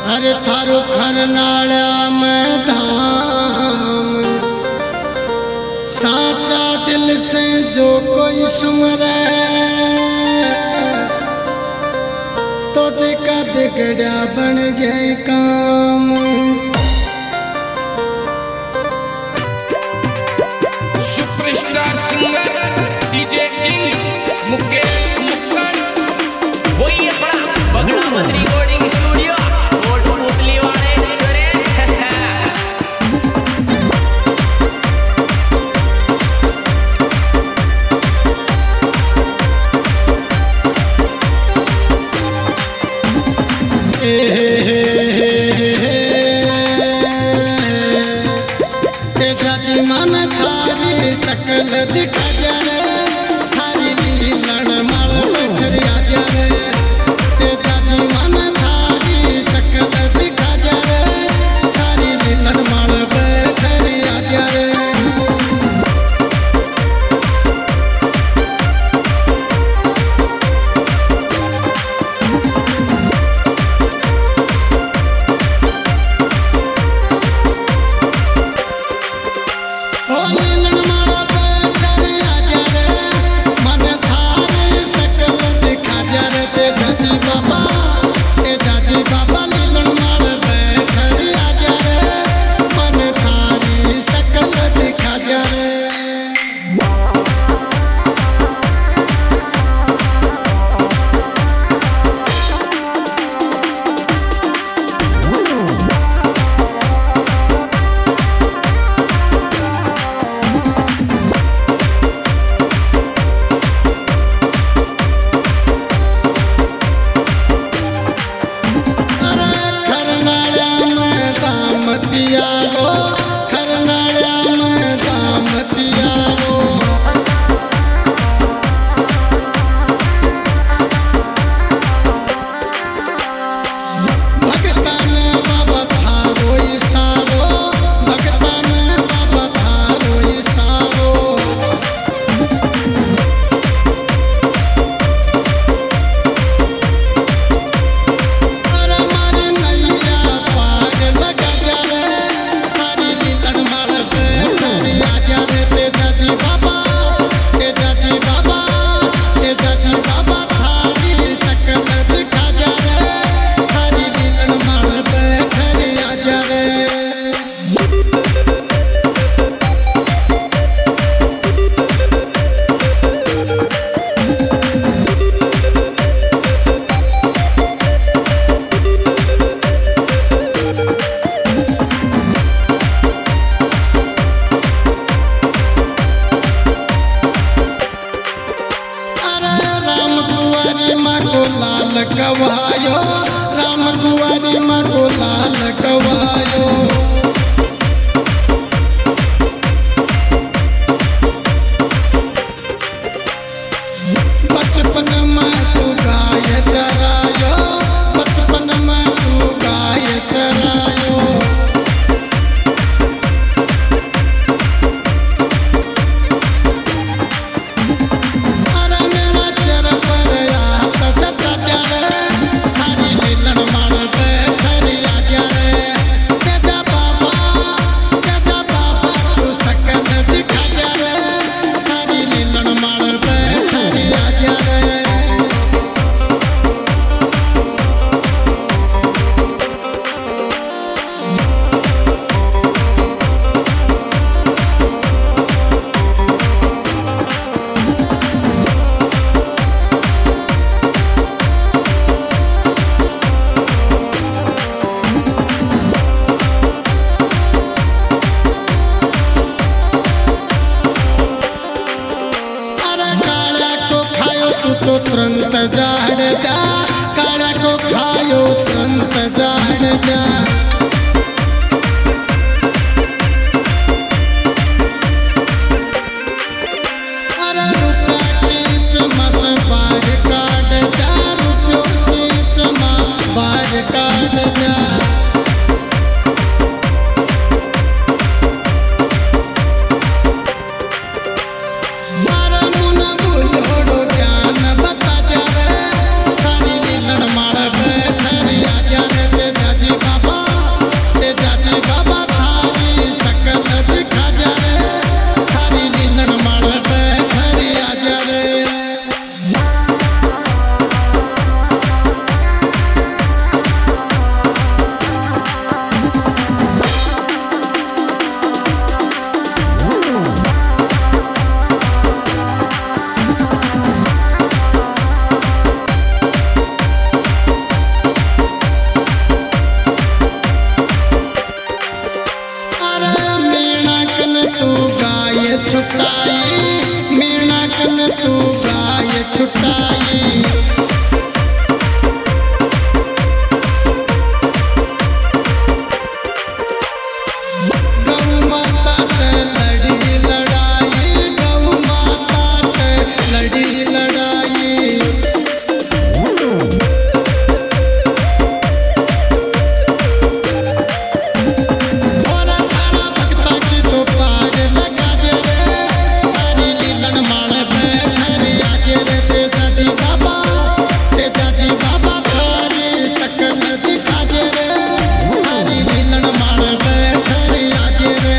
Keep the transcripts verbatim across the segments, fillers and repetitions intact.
अरे थारो खरनाड़ा में धाम साचा दिल से जो कोई सुमरे तो जेका बिगड़ा बन जाए काम। Superstar singer DJ king Mukesh Mukkad वही अपना बगड़ा मत रिकॉर्डिंग स्टूडियो फोटो पुतली वाले छरे। मन थारी सकल दिखा जा रे थारी लीलन मल बिखरिया जा रे तेजा जी मन थारी सकल दिखा जा रे थारी लीलन मल बिखरिया जा रे। कवायो राम कुंवारी माँ को लाल कवायो बचपन में तू गाय चरायो बचपन में तू गाय चरायो अरे मेरा सर पर तो तुरंत जाड़ जा काला को खायो तुरंत जाड़ जा। अरे रुपया की चमस बाहर काट जा रुपयों की चमा बाहर काट जा। बता जा रे थारी लीलन माल बैठरिया जा रे तेजा जी छुटाई गौ माता से लड़ी लड़ाई गौ माता से लड़ी लड़ाई और सारा भक्ता की तो पार लगा दे रे हरी लीलन माल बैठर आज रे तेजाजी बाबा तेजाजी बाबा थारी शकल दिखा दे रे हरी लीलन माल बैठर आज रे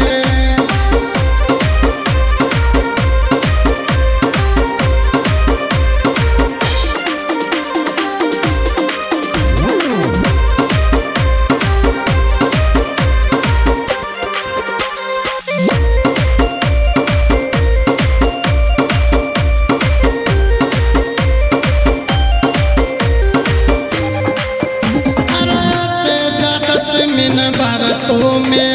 तेजा दशमीन भारतों में